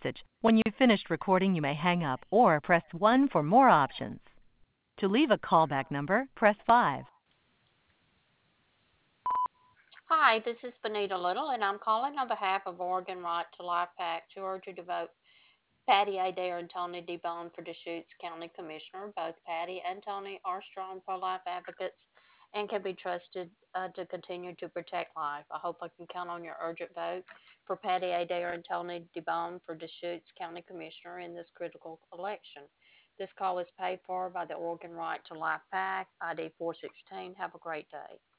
message. When you've finished recording, you may hang up or press 1 for more options. To leave a callback number, press 5. Hi, this is Benita Little, and I'm calling on behalf of Oregon Right to Life PAC to urge you to vote Patty Adair and Tony DeBone for Deschutes County Commissioner. Both Patty and Tony are strong pro-life advocates and can be trusted to continue to protect life. I hope I can count on your urgent vote for Patty Adair and Tony DeBone for Deschutes County Commissioner in this critical election. This call is paid for by the Oregon Right to Life PAC, ID 416. Have a great day.